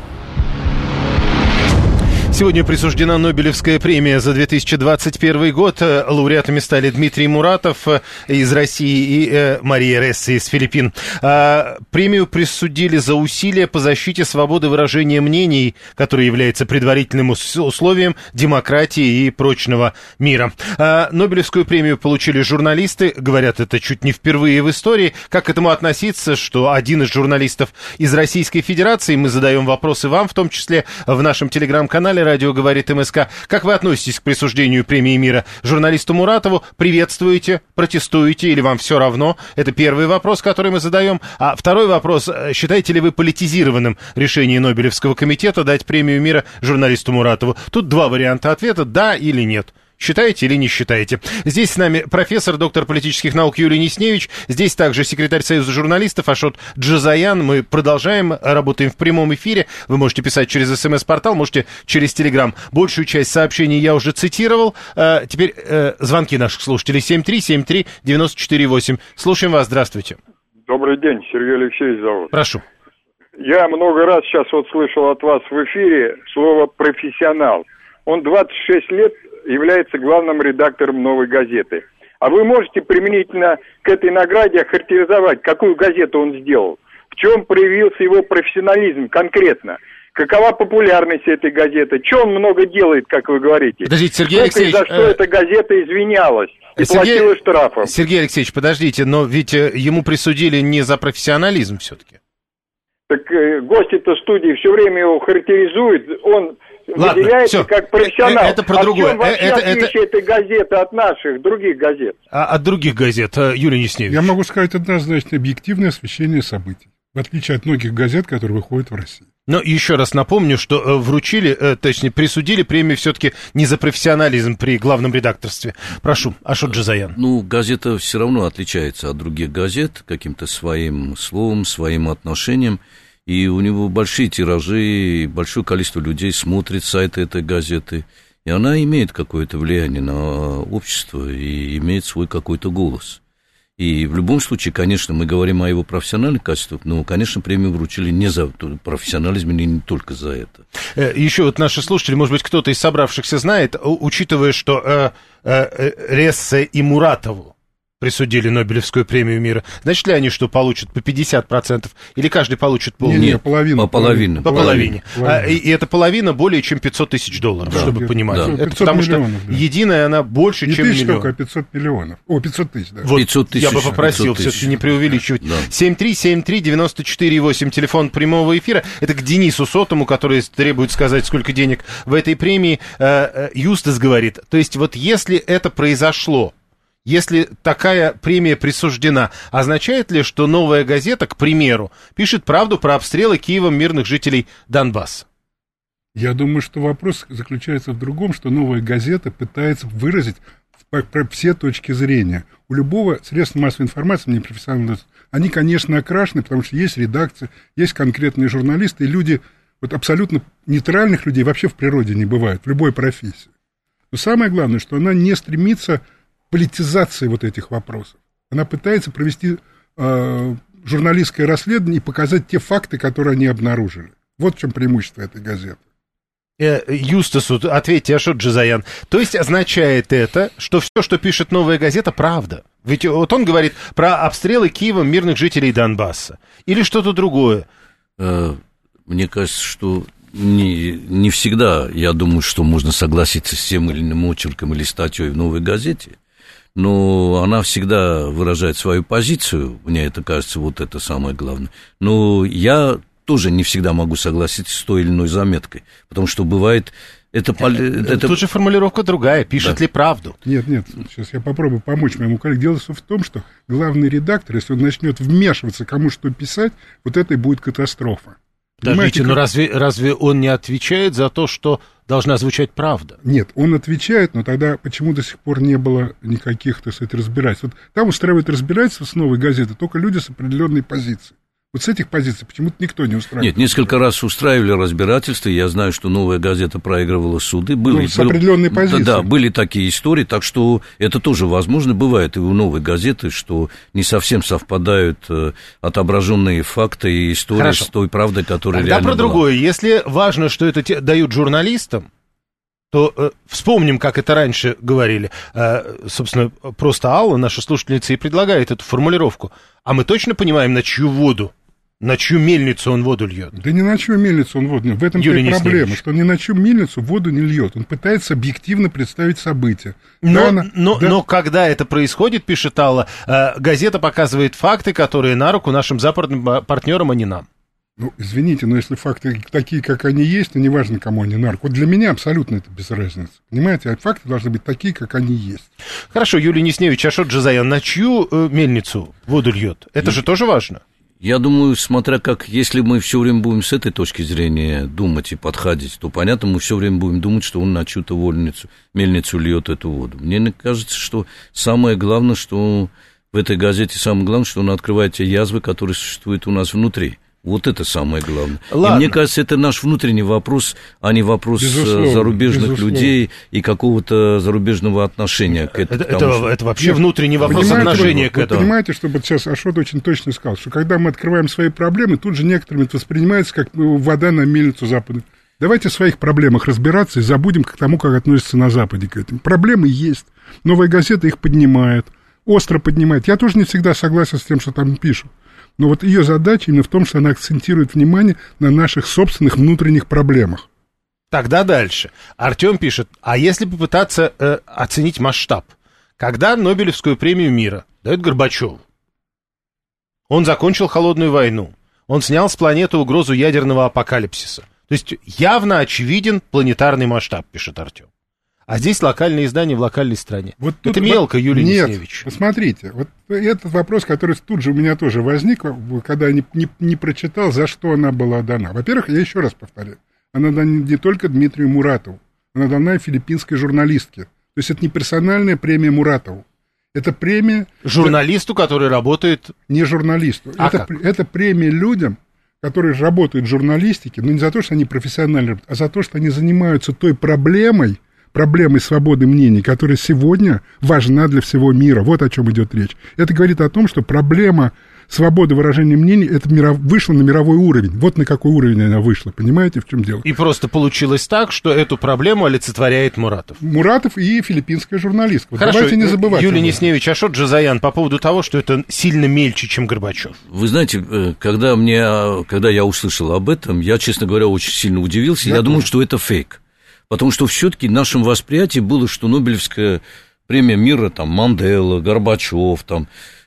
Сегодня присуждена Нобелевская премия за две тысячи двадцать первый год. Лауреатами стали Дмитрий Муратов из России и Мария Ресси из Филиппин. Премию присудили за усилия по защите свободы выражения мнений, которая является предварительным условием демократии и прочного мира. Нобелевскую премию получили журналисты. Говорят, это чуть не впервые в истории. Как к этому относиться, что один из журналистов из Российской Федерации, мы задаем вопросы вам, в том числе в нашем телеграм-канале «Радио говорит МСК». Как вы относитесь к присуждению премии мира журналисту Муратову? Приветствуете, протестуете или вам все равно? Это первый вопрос, который мы задаем. А второй вопрос. Считаете ли вы политизированным решение Нобелевского комитета дать премию мира журналисту Муратову? Тут два варианта ответа: да или нет. Считаете или не считаете? Здесь с нами профессор, доктор политических наук Юлия Несневич. Здесь также секретарь Союза журналистов Ашот Джазаян. Мы продолжаем, работаем в прямом эфире. Вы можете писать через СМС-портал, можете через Телеграм. Большую часть сообщений я уже цитировал. А, теперь э, звонки наших слушателей. семь три семь три девять четыре восемь. Слушаем вас. Здравствуйте. Добрый день. Сергей Алексеевич зовут. Прошу. Я много раз сейчас вот слышал от вас в эфире слово «профессионал». Он двадцать шесть лет является главным редактором «Новой газеты». А вы можете применительно к этой награде охарактеризовать, какую газету он сделал? В чем проявился его профессионализм конкретно? Какова популярность этой газеты? Что он много делает, как вы говорите? Подождите, Сергей Сколько Алексеевич... и за что э... эта газета извинялась и Сергей... платила штрафов? Сергей Алексеевич, подождите, но ведь ему присудили не за профессионализм все-таки. Так э, гости-то студии все время его характеризуют, он... Ладно, выделяется все. как профессионал. Это про а другое. в чем вообще это, отличие это... этой газеты от наших, других газет? А, от других газет, Юлия Несневич. Я могу сказать однозначно: объективное освещение событий, в отличие от многих газет, которые выходят в России. Но еще раз напомню, что вручили, точнее, присудили премию все-таки не за профессионализм при главном редакторстве. Прошу, Ашот Джазаян. Ну, газета все равно отличается от других газет каким-то своим словом, своим отношением. И у него большие тиражи, большое количество людей смотрит сайты этой газеты, и она имеет какое-то влияние на общество и имеет свой какой-то голос. И в любом случае, конечно, мы говорим о его профессиональных качествах, но, конечно, премию вручили не за профессионализм, и не только за это. Еще вот наши слушатели, может быть, кто-то из собравшихся знает, учитывая, что э, э, Рессе и Муратову присудили Нобелевскую премию мира. Значит ли они, что получат по пятьдесят процентов? Или каждый получит половину? Не, не, половину. По половине. По половине. половине. А, и, и эта половина более чем пятьсот тысяч долларов, Да, чтобы понимать. да. Это пятьсот потому миллионов, что да. единая она больше, Не чем тысяч миллион. только, а пятьсот миллионов. О, пятьсот тысяч, да. Вот, пятьсот тысяч, я бы попросил пятьсот тысяч. все-таки не преувеличивать. Да. семь три семь три девять четыре восемь, телефон прямого эфира. Это к Денису Сотому, который требует сказать, сколько денег в этой премии. Юстас говорит, то есть вот если это произошло, если такая премия присуждена, означает ли, что «Новая газета», к примеру, пишет правду про обстрелы Киевом мирных жителей Донбасса? Я думаю, что вопрос заключается в другом, что «Новая газета» пытается выразить про все точки зрения. У любого средства массовой информации, мне профессионально, они, конечно, окрашены, потому что есть редакция, есть конкретные журналисты, и люди, вот абсолютно нейтральных людей вообще в природе не бывает, в любой профессии. Но самое главное, что она не стремится политизации вот этих вопросов. Она пытается провести э, журналистское расследование и показать те факты, которые они обнаружили. Вот в чем преимущество этой газеты. Э, Юстасу ответьте, Ашот Джазаян. То есть означает это, что все, что пишет «Новая газета», правда? Ведь вот он говорит про обстрелы Киевом мирных жителей Донбасса. Или что-то другое? Э, мне кажется, что не, не всегда, я думаю, что можно согласиться с тем или иным очерком или статьей в «Новой газете». Но она всегда выражает свою позицию, мне это кажется, вот это самое главное. Но я тоже не всегда могу согласиться с той или иной заметкой, потому что бывает... Это, это... Тут же формулировка другая, пишет да. ли правду? Нет, нет, сейчас я попробую помочь моему коллеге. Дело в том, что главный редактор, если он начнет вмешиваться, кому что писать, вот это и будет катастрофа. Подождите, но разве, разве он не отвечает за то, что должна звучать правда? Нет, он отвечает, но тогда почему до сих пор не было никаких, так сказать, разбирательств? Вот там устраивают разбирательства с «Новой газеты» только люди с определенной позицией. Вот с этих позиций почему-то никто не устраивает. Нет, несколько раз устраивали разбирательства, я знаю, что «Новая газета» проигрывала суды. Были, ну, с определенной был, позицией. Да, были такие истории, так что это тоже возможно бывает и у «Новой газеты», что не совсем совпадают э, отображенные факты и истории Хорошо. С той правдой, которая Тогда реально про была. другое. Если важно, что это те, дают журналистам, то э, вспомним, как это раньше говорили. Э, собственно, просто Алла, наша слушательница, и предлагает эту формулировку. А мы точно понимаем, на чью воду? На чью мельницу он воду льет? Да не на чью мельницу он воду льет. В этом-то и проблема, что ни на чью мельницу воду не льет. Он пытается объективно представить события. Но, да, она, но, да... но когда это происходит, пишет Алла, э, газета показывает факты, которые на руку нашим западным партнерам, а не нам. Ну, извините, но если факты такие, как они есть, то неважно, кому они на руку. Вот для меня абсолютно это без разницы. Понимаете, а факты должны быть такие, как они есть. Хорошо, Юлий Несневич, Ашот Джазаян, на чью э, мельницу воду льет? Это же тоже важно. Я думаю, смотря как, если мы все время будем с этой точки зрения думать и подходить, то, понятно, мы все время будем думать, что он на чью-то вольницу, мельницу льет эту воду. Мне кажется, что самое главное, что в этой газете, самое главное, что он открывает те язвы, которые существуют у нас внутри. Вот это самое главное. Ладно. И мне кажется, это наш внутренний вопрос, а не вопрос безусловно, зарубежных безусловно. людей и какого-то зарубежного отношения к этому. Это, это, это вообще Нет, внутренний вопрос отношения к этому. Вы понимаете, что вот сейчас Ашот очень точно сказал, что когда мы открываем свои проблемы, тут же некоторыми это воспринимается как вода на мельницу Запада. Давайте в своих проблемах разбираться и забудем к тому, как относятся на Западе к этим. Проблемы есть. Новая газета их поднимает, остро поднимает. Я тоже не всегда согласен с тем, что там пишут. Но вот ее задача именно в том, что она акцентирует внимание на наших собственных внутренних проблемах. Тогда дальше. Артем пишет, а если попытаться э, оценить масштаб? Когда Нобелевскую премию мира дают Горбачеву? Он закончил холодную войну. Он снял с планеты угрозу ядерного апокалипсиса. То есть явно очевиден планетарный масштаб, пишет Артем. А здесь локальное издание в локальной стране. Вот это мелко, Юлий Нет, Несневич. Посмотрите, вот этот вопрос, который тут же у меня тоже возник, когда я не, не, не прочитал, за что она была дана. Во-первых, я еще раз повторяю, она дана не только Дмитрию Муратову, она дана филиппинской журналистке. То есть это не персональная премия Муратову. Это премия... Журналисту, который работает... Не журналисту. А это, это премия людям, которые работают в журналистике, но не за то, что они профессионально, а за то, что они занимаются той проблемой, проблемой свободы мнений, которая сегодня важна для всего мира. Вот о чем идет речь. Это говорит о том, что проблема свободы выражения мнений это миров... вышла на мировой уровень. Вот на какой уровень она вышла. Понимаете, в чем дело? И просто получилось так, что эту проблему олицетворяет Муратов. Муратов и филиппинская журналистка. Вот Хорошо, давайте не забывать. Юлий Несневич, Ашот Джазаян, по поводу того, что это сильно мельче, чем Горбачев. Вы знаете, когда, мне, когда я услышал об этом, я, честно говоря, очень сильно удивился. Я, я думал, что это фейк. Потому что все-таки в нашем восприятии было, что Нобелевская премия мира, там, Мандела, Горбачев, там,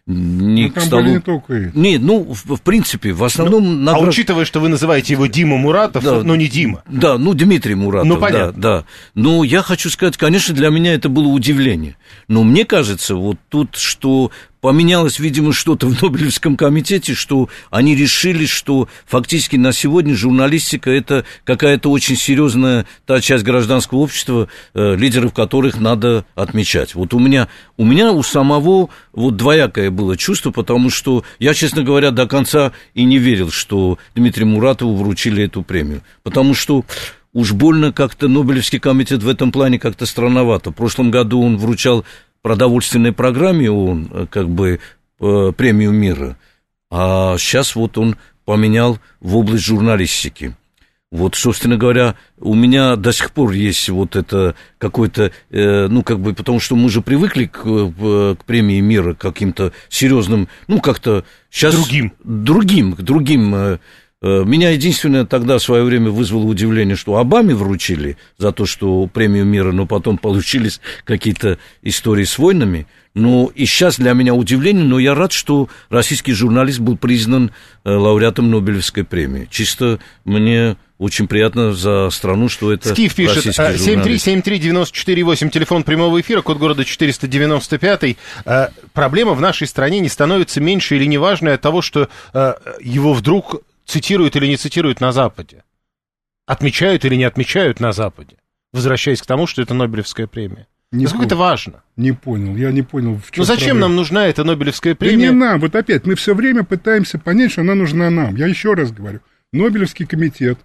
не ну, там столу... были не только эти. Нет, ну, в, в принципе, в основном... Ну, наград... А учитывая, что вы называете его Дима Муратов, да, но не Дима. Да, ну, Дмитрий Муратов, ну, понятно. да, да. Но я хочу сказать, конечно, для меня это было удивление. Но мне кажется, вот тут, что... Поменялось, видимо, что-то в Нобелевском комитете, что они решили, что фактически на сегодня журналистика – это какая-то очень серьезная та часть гражданского общества, э, лидеров которых надо отмечать. Вот у меня, у меня у самого вот двоякое было чувство, потому что я, честно говоря, до конца и не верил, что Дмитрию Муратову вручили эту премию. Потому что уж больно как-то Нобелевский комитет в этом плане как-то странновато. В прошлом году он вручал продовольственной программе он как бы премию мира, а сейчас вот он поменял в область журналистики. Вот, собственно говоря, у меня до сих пор есть вот это какой-то, э, ну, как бы, потому что мы же привыкли к, к премии мира, к каким-то серьезным, ну, как-то сейчас... Другим. Другим, к другим... Э, Меня единственное тогда в свое время вызвало удивление, что Обаме вручили за то, что премию мира, но потом получились какие-то истории с войнами. Ну, и сейчас для меня удивление, но я рад, что российский журналист был признан лауреатом Нобелевской премии. Чисто мне очень приятно за страну, что это Скиф пишет, семь три семь три девяносто четыре восемь, телефон прямого эфира, код города четыреста девяносто пять. Проблема в нашей стране не становится меньше или неважной от того, что его вдруг... цитируют или не цитируют на Западе? Отмечают или не отмечают на Западе? Возвращаясь к тому, что это Нобелевская премия. Не Насколько это важно? Не понял, я не понял, в чем Ну зачем проблема? нам нужна эта Нобелевская Да премия? не нам, вот опять, мы все время пытаемся понять, что она нужна нам. Я еще раз говорю, Нобелевский комитет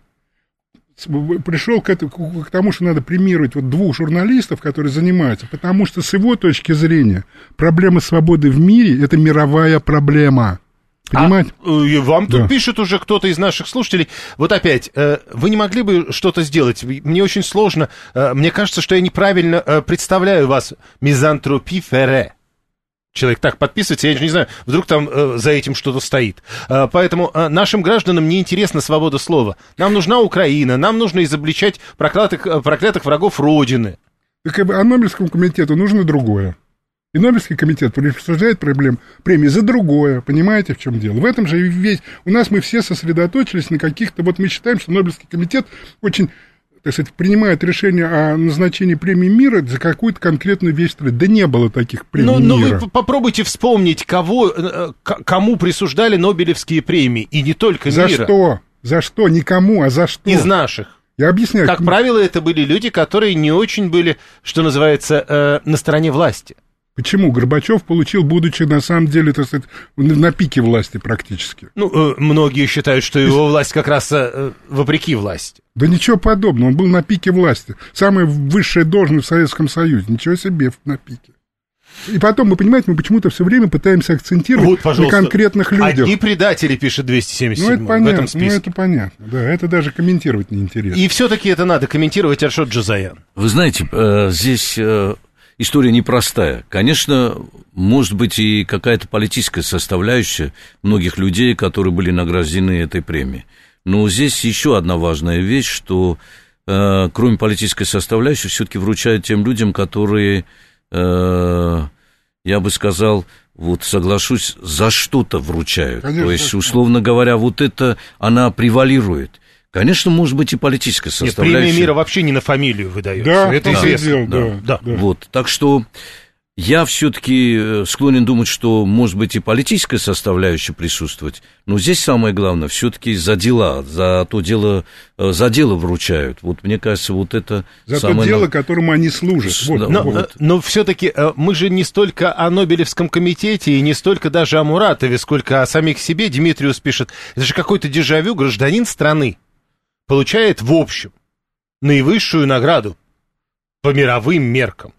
пришел к, этому, к тому, что надо премировать вот двух журналистов, которые занимаются, потому что с его точки зрения проблема свободы в мире – это мировая проблема. Понимаете? А, э, вам Да. тут пишет уже кто-то из наших слушателей. Вот опять, э, вы не могли бы что-то сделать? Мне очень сложно. Э, мне кажется, что я неправильно э, представляю вас. Мизантропи ферре. Человек так подписывается, я же не знаю, вдруг там э, за этим что-то стоит. Э, поэтому э, нашим гражданам не интересна свобода слова. Нам нужна Украина, нам нужно изобличать проклятых, э, проклятых врагов Родины. Так, а Нобелевскому комитету нужно другое. И Нобелевский комитет присуждает проблем, премии за другое, понимаете, в чем дело? В этом же весь... У нас мы все сосредоточились на каких-то... Вот мы считаем, что Нобелевский комитет очень, так сказать, принимает решение о назначении премии мира за какую-то конкретную вещь. Да не было таких премий но, но мира. вы попробуйте вспомнить, кого, э, к- кому присуждали Нобелевские премии, и не только За мира. что? За что? Никому, а за что? Из наших. Я объясняю. Как правило, это были люди, которые не очень были, что называется, э, на стороне власти. Почему? Горбачев получил, будучи на самом деле, так сказать, на пике власти практически. Ну, э, многие считают, что его власть как раз э, вопреки власти. Да ничего подобного, он был на пике власти. Самая высшая должность в Советском Союзе. Ничего себе на пике. И потом, вы понимаете, мы почему-то все время пытаемся акцентировать Вот, на пожалуйста, конкретных людях. одни предатели, пишет двести семьдесят семь Ну, это в понятно, этом ну, списке. это понятно, да, это даже комментировать неинтересно. И все-таки это надо комментировать, Аршод Джазаян. Вы знаете, э, здесь э, история непростая. Конечно, может быть и какая-то политическая составляющая многих людей, которые были награждены этой премией. Но здесь еще одна важная вещь, что э, кроме политической составляющей, все-таки вручают тем людям, которые, э, я бы сказал, вот соглашусь, за что-то вручают. Конечно, То есть, да. условно говоря, вот это, она превалирует. Конечно, может быть и политическая Нет, составляющая. премия мира вообще не на фамилию выдается. Да, это да, известно. да, да, да. да. Вот, так что я все-таки склонен думать, что может быть и политическая составляющая присутствовать, но здесь самое главное все-таки за дела, за то дело, за дело вручают. Вот мне кажется, вот это За самое... то дело, которому они служат. С- Вот, да, Но, вот. э, но все-таки мы же не столько о Нобелевском комитете и не столько даже о Муратове, сколько о самих себе. Димитриус пишет, это же какой-то дежавю, гражданин страны получает в общем наивысшую награду по мировым меркам.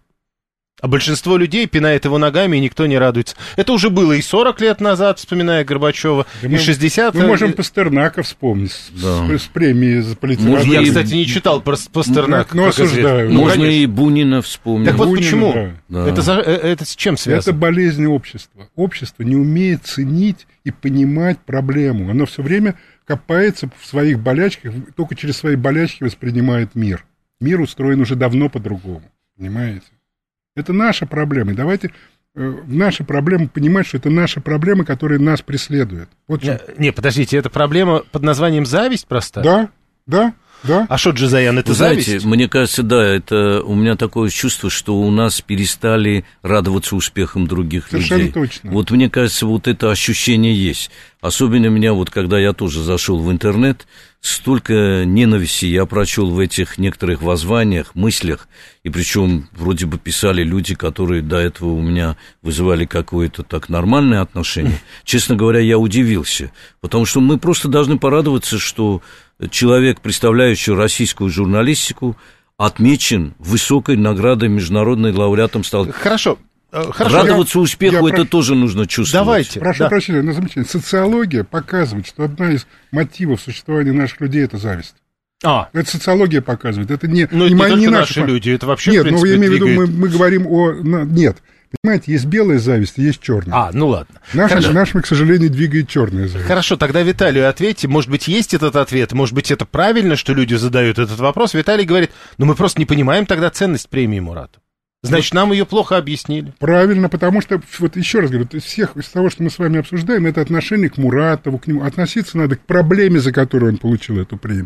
А большинство людей пинает его ногами, и никто не радуется. Это уже было и сорок лет назад, вспоминая Горбачева, Да и мы- шестьдесят. Мы можем Пастернака вспомнить с, Да. с- с премией за политику. Можно Я, и- кстати, не читал про Пастернака. Ну, как известно. осуждаю. Ну, Можно конечно. и Бунина вспомнить. Так вот Бунина, почему? да. Да. Это, за- э, это с чем Это связано? болезнь общества. Общество не умеет ценить и понимать проблему. Оно все время копается в своих болячках, только через свои болячки воспринимает мир. Мир устроен уже давно по-другому. Понимаете? Это наша проблема. И давайте э, наши проблемы понимать, что это наши проблемы, которые нас преследуют. Вот Не, что- не, подождите, это проблема под названием зависть простая? Да, да, да. А что, Джазаян, это Вы зависть? знаете, мне кажется, да, это у меня такое чувство, что у нас перестали радоваться успехам других Совершенно людей. точно. Вот мне кажется, вот это ощущение есть. Особенно меня, вот когда я тоже зашел в интернет, столько ненависти я прочел в этих некоторых воззваниях, мыслях, и причем вроде бы писали люди, которые до этого у меня вызывали какое-то так нормальное отношение. Честно говоря, я удивился, потому что мы просто должны порадоваться, что человек, представляющий российскую журналистику, отмечен высокой наградой международной лауреатом стал. Хорошо, э, хорошо. Радоваться успеху, я это прошу- тоже нужно чувствовать. Давайте. Прошу да. прощения, но замечательно. Социология показывает, что одна из мотивов существования наших людей – это зависть. А, Это социология показывает, это не, ну не, это не мои- только не наши наши. люди, это вообще, Нет, в ну принципе, я имею в виду, мы, двигает. мы говорим о... на- Нет, понимаете, есть белая зависть, и есть черная. А, ну ладно. Наши, Хорошо. нашими, к сожалению, двигает черная зависть. Хорошо, тогда Виталию ответьте. Может быть, есть этот ответ, может быть, это правильно, что люди задают этот вопрос. Виталий говорит, ну мы просто не понимаем тогда ценность премии Муратова. Значит, нам ее плохо объяснили. Правильно, потому что, вот еще раз говорю, из всех, из того, что мы с вами обсуждаем, это отношение к Муратову, к нему. Относиться надо к проблеме, за которую он получил эту премию.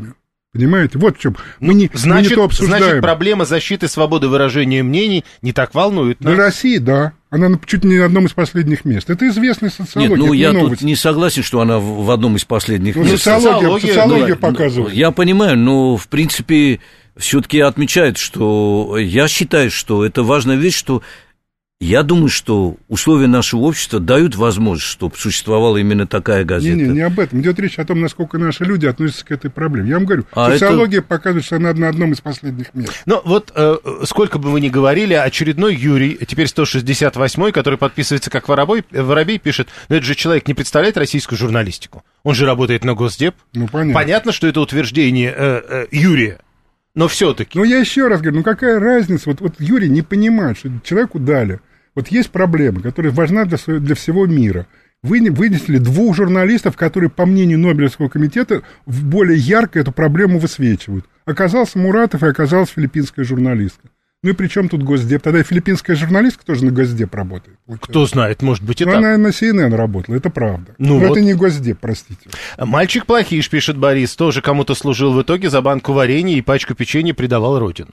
Понимаете? Вот в чем. Мы не, значит, мы не то обсуждаем. Значит, проблема защиты свободы выражения мнений не так волнует нас. Для России, да. Она чуть не на одном из последних мест. Это известная социология. Нет, ну я новость. тут не согласен, что она в одном из последних ну, мест. Социология, социология, социология ну, показывает. Я понимаю, но в принципе все-таки отмечают, что я считаю, что это важная вещь, что я думаю, что условия нашего общества дают возможность, чтобы существовала именно такая газета. Не, не, не об этом. Идет речь о том, насколько наши люди относятся к этой проблеме. Я вам говорю, а социология это... показывает, что она на одном из последних мест. Ну, вот э, сколько бы вы ни говорили, очередной Юрий, теперь сто шестьдесят восьмой, который подписывается как Воробей, Воробей, пишет, но это же человек не представляет российскую журналистику. Он же работает на Госдеп. Ну, понятно. Понятно, что это утверждение э, э, Юрия. Но все-таки. Ну, я еще раз говорю, ну какая разница? Вот, вот Юрий не понимает, что человеку дали. Вот есть проблема, которая важна для, для всего мира. Вы вынесли двух журналистов, которые, по мнению Нобелевского комитета, более ярко эту проблему высвечивают. Оказался Муратов и оказалась филиппинская журналистка. Ну и при чем тут Госдеп? Тогда и филиппинская журналистка тоже на Госдеп работает. Получается. Кто знает, может быть и ну, так. Она на си эн эн работала, это правда. Ну Но вот. это не Госдеп, простите. Мальчик плохиш, пишет Борис, тоже кому-то служил в итоге, за банку варенья и пачку печенья предавал родину.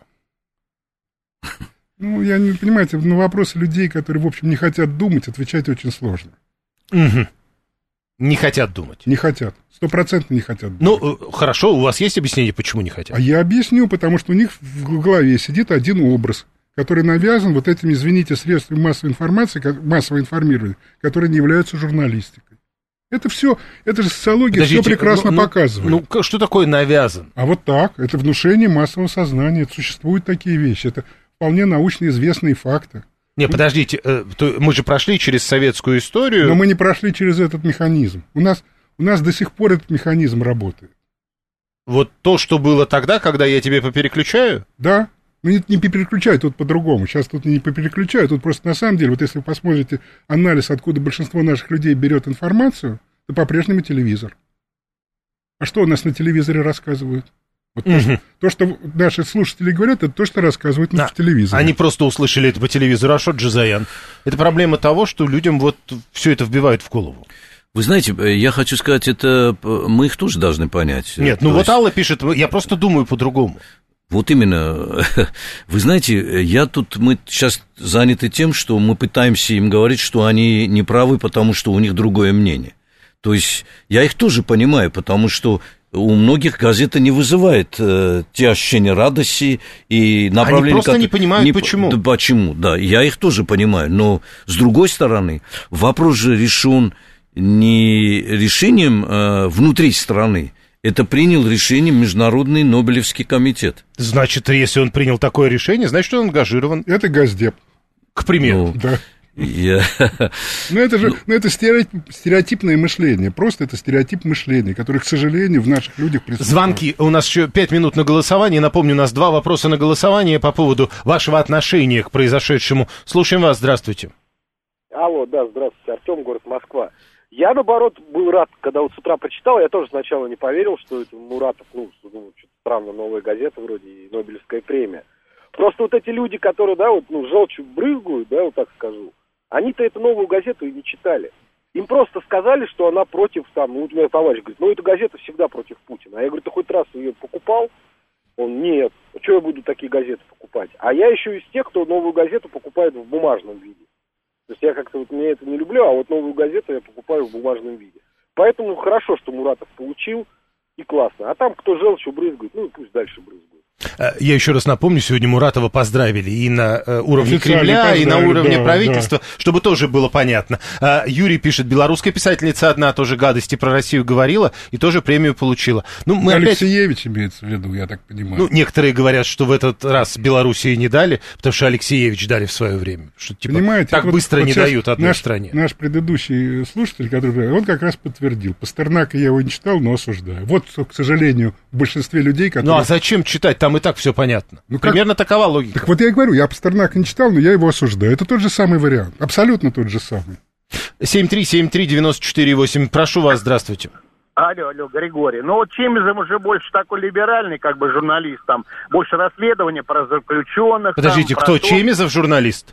Ну, я не понимаете, на вопросы людей, которые, в общем, не хотят думать, отвечать очень сложно. Угу. Не хотят думать. Не хотят. Стопроцентно не хотят думать. Ну, хорошо, у вас есть объяснение, почему не хотят? А я объясню, потому что у них в голове сидит один образ, который навязан вот этими, извините, средствами массовой информации, массового информирования, которые не являются журналистикой. Это все, это же социология. Подождите, все прекрасно ну, показывает. Ну, что такое навязан? А вот так, это внушение массового сознания, это существуют такие вещи, это вполне научно известные факты. Не, подождите, э, то мы же прошли через советскую историю. Но мы не прошли через этот механизм. У нас, у нас до сих пор этот механизм работает. Вот то, что было тогда, когда я тебе попереключаю? Да. Ну, не, не переключают, тут по-другому. Сейчас тут не попереключают, тут просто на самом деле, вот если вы посмотрите анализ, откуда большинство наших людей берет информацию, то по-прежнему телевизор. А что у нас на телевизоре рассказывают? Вот угу. то, что, то, что наши слушатели говорят, это то, что рассказывают на телевизоре. Они просто услышали это по телевизору. А что, Джазаян? Это проблема того, что людям вот все это вбивают в голову. Вы знаете, я хочу сказать, это мы их тоже должны понять. Нет, ну то вот есть... Алла пишет, я просто думаю по-другому. Вот именно. Вы знаете, я тут, мы сейчас заняты тем, что мы пытаемся им говорить, что они не правы, потому что у них другое мнение. То есть я их тоже понимаю, потому что у многих газета не вызывает э, те ощущения радости и направления... Они просто как... не понимают, не... почему. Да, почему, да, я их тоже понимаю, но с другой стороны, вопрос же решен не решением э, внутри страны, это принял решение Международный Нобелевский комитет. Значит, если он принял такое решение, значит, он ангажирован. Это Госдеп. К примеру. Ну, да. Я... Ну, это же ну, это стереотип, стереотипное мышление. Просто это стереотип мышления, который, к сожалению, в наших людях присутствует. Звонки. У нас еще пять минут на голосование. Напомню, у нас два вопроса на голосование по поводу вашего отношения к произошедшему. Слушаем вас. Здравствуйте. Алло, да, здравствуйте. Артем, город Москва. Я, наоборот, был рад, когда вот с утра прочитал. Я тоже сначала не поверил, что это Муратов, ну, ну что-то странно, новая газета вроде и Нобелевская премия. Просто вот эти люди, которые, да, вот, ну, желчью брызгают, да, вот так скажу, они-то эту новую газету и не читали. Им просто сказали, что она против, там, ну, у меня товарищ говорит, ну, эта газета всегда против Путина. А я говорю, ты хоть раз ее покупал? Он, нет. А что я буду такие газеты покупать? А я еще из тех, кто новую газету покупает в бумажном виде. То есть я как-то вот, мне это не люблю, а вот новую газету я покупаю в бумажном виде. Поэтому хорошо, что Муратов получил, и классно. А там, кто желчью брызгает, ну, пусть дальше брызгает. Я еще раз напомню, сегодня Муратова поздравили и на э, уровне Кремля, и на уровне да, правительства, да. Чтобы тоже было понятно. А, Юрий пишет, белорусская писательница одна тоже гадости про Россию говорила и тоже премию получила. Ну, мы Алексеевич опять... имеется в виду, я так понимаю. Ну, некоторые говорят, что в этот раз Белоруссии не дали, потому что Алексеевич дали в свое время. Что, типа, понимаете, так вот, быстро вот не дают одной наш, стране. Наш предыдущий слушатель, который он как раз подтвердил. Пастернака я его не читал, но осуждаю. Вот, к сожалению, в большинстве людей, которые... Ну, а зачем читать? Там и так все понятно. Ну, примерно как... такова логика. Так вот я и говорю, я Пастернака не читал, но я его осуждаю. Это тот же самый вариант. Абсолютно тот же самый. семь три семь три девять четыре восемь. Прошу вас, здравствуйте. Алло, алло, Григорий. Ну вот Чемизов уже больше такой либеральный, как бы журналист, там больше расследования про заключенных. Подождите, там, кто? про Чемизов журналист?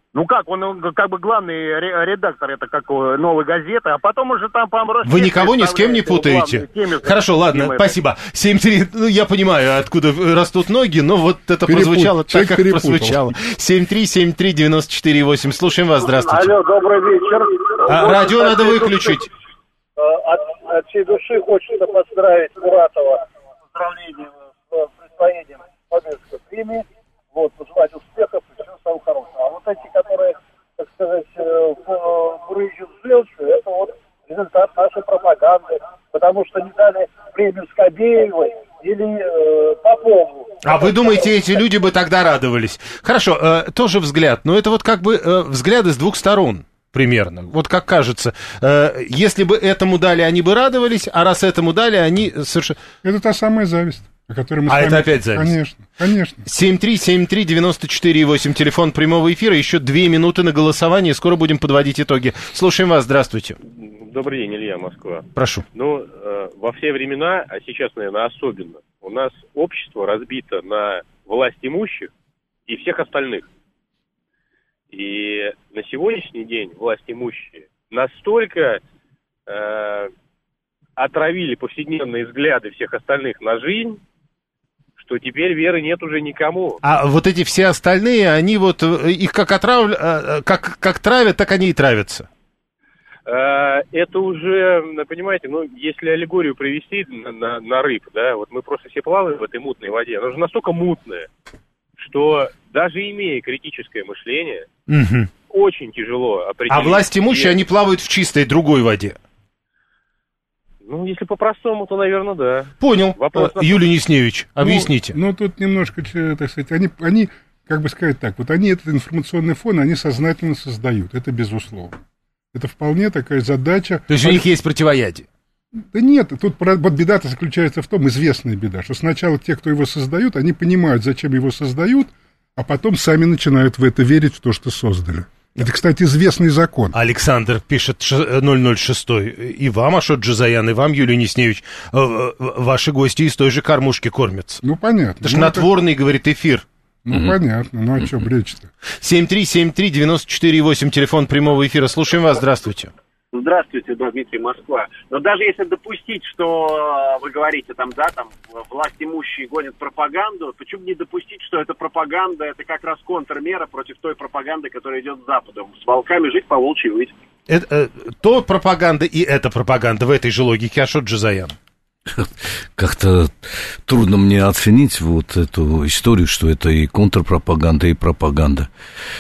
Ну как, он, он как бы главный редактор, это как «Новой газеты», а потом уже там, по-моему... Вы никого ни с кем не путаете? Главный, Хорошо, ладно, темы. Спасибо. семь три, ну я понимаю, откуда растут ноги, но вот это Перепут... прозвучало так, как перепутал. Прозвучало. семь три семь три девяносто четыре восемь. Слушаем вас, здравствуйте. Алло, добрый вечер. А, вот радио надо выключить. Души, от, от всей души хочется поздравить Муратова с поздравлением с присвоением Нобелевской премии. Вот, пожелать успехов и всего самого хорошего. А вот эти, которые, так сказать, брызжут желчью, это вот результат нашей пропаганды. Потому что не дали премию Скобеевой или э, Попову. А вы думаете, эти люди бы тогда радовались? Хорошо, э, тоже взгляд, но это вот как бы э, взгляды с двух сторон. Примерно. Вот как кажется, э, если бы этому дали, они бы радовались, а раз этому дали, они совершенно... Это та самая зависть. Мы а вами... это опять зависть? Конечно, конечно. семь три семь три девяносто четыре восемь, телефон прямого эфира, еще две минуты на голосование, скоро будем подводить итоги. Слушаем вас, здравствуйте. Добрый день, Илья, Москва. Прошу. Ну, э, во все времена, а сейчас, наверное, особенно, у нас общество разбито на власть имущих и всех остальных. И на сегодняшний день власть имущие настолько э, отравили повседневные взгляды всех остальных на жизнь, что теперь веры нет уже никому. А вот эти все остальные, они вот, их как, отрав... как, как травят, так они и травятся. Это уже, понимаете, ну, если аллегорию привести на, на, на рыб, да, вот мы просто все плаваем в этой мутной воде, она же настолько мутная, что даже имея критическое мышление, угу. очень тяжело определить. А власть имущие, они плавают в чистой другой воде. Ну, если по-простому, то, наверное, да. Понял. Вопрос на... Юлий Несневич, объясните. Ну, ну, тут немножко, так сказать, они, они, как бы сказать так, вот они этот информационный фон, они сознательно создают, это безусловно. Это вполне такая задача. То есть у них есть противоядие? Да нет, тут вот беда-то заключается в том, известная беда, что сначала те, кто его создают, они понимают, зачем его создают, а потом сами начинают в это верить, в то, что создали. Это, кстати, известный закон. Александр пишет ноль ноль шесть. И вам, Ашот Джазаян, и вам, Юлий Несневич, ваши гости из той же кормушки кормятся. Ну, понятно. Это ж ну, натворный, это... говорит, эфир. Ну, mm-hmm. понятно. Ну, о чем речь-то? семь три семь три девяносто четыре восемь, телефон прямого эфира. Слушаем вас, здравствуйте. Здравствуйте, да, Дмитрий, Москва. Но даже если допустить, что вы говорите, там, да, там, власть имущие гонят пропаганду, почему не допустить, что эта пропаганда, это как раз контрмера против той пропаганды, которая идет с Западом. С волками жить, по волчьи выть. Это, э, то пропаганда и эта пропаганда в этой же логике, Ашот Джазаян. Как-то трудно мне оценить вот эту историю, что это и контрпропаганда, и пропаганда.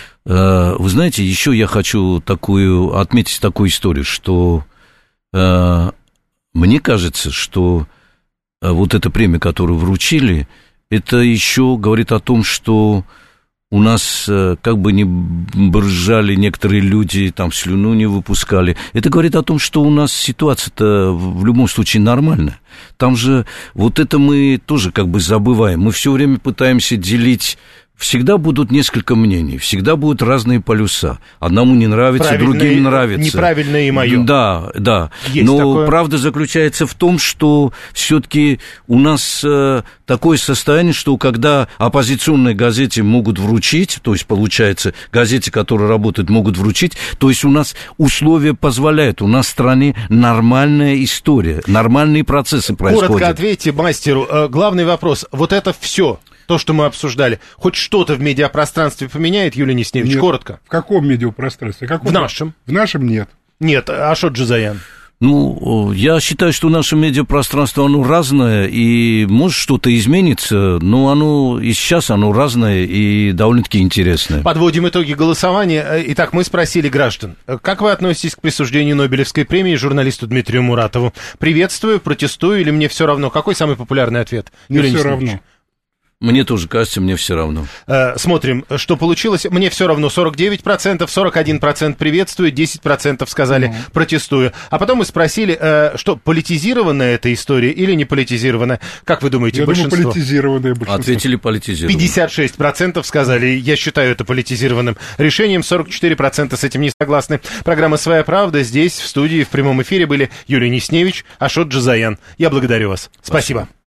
Вы знаете, еще я хочу такую, отметить такую историю, что э, мне кажется, что вот эта премия, которую вручили, это еще говорит о том, что у нас как бы не брызжали некоторые люди, там слюну не выпускали. Это говорит о том, что у нас ситуация-то в любом случае нормальная. Там же вот это мы тоже как бы забываем. Мы все время пытаемся делить. Всегда будут несколько мнений, всегда будут разные полюса. Одному не нравится, другим нравится. Неправильное и мое. Да, да. Есть но такое. Правда заключается в том, что все-таки у нас э, такое состояние, что когда оппозиционной газете могут вручить, то есть, получается, газете, которые работают, могут вручить, то есть у нас условия позволяют, у нас в стране нормальная история, нормальные процессы происходят. Коротко ответьте мастеру. Главный вопрос. Вот это все. То, что мы обсуждали, хоть что-то в медиапространстве поменяет, Юлий Несневич? Нет. Коротко. В каком медиапространстве? Каком? В нашем. В нашем нет. Нет, Ашот Джазаян. Ну, я считаю, что наше медиапространство, оно разное, и может что-то изменится, но оно и сейчас оно разное и довольно-таки интересное. Подводим итоги голосования. Итак, мы спросили граждан, как вы относитесь к присуждению Нобелевской премии журналисту Дмитрию Муратову? Приветствую, протестую или мне все равно? Какой самый популярный ответ? Мне все равно. Мне тоже кажется, мне все равно. Смотрим, что получилось. Мне все равно сорок девять процентов, сорок один процент приветствую, десять процентов сказали mm. протестую. А потом мы спросили, что политизированная эта история или не политизированная? Как вы думаете, я большинство? Думаю, политизированная большинство. Ответили политизированная. пятьдесят шесть процентов сказали, я считаю это политизированным решением, сорок четыре процента с этим не согласны. Программа «Своя правда». Здесь, в студии, в прямом эфире были Юлий Несневич, Ашот Джазаян. Я благодарю вас. Спасибо. Спасибо.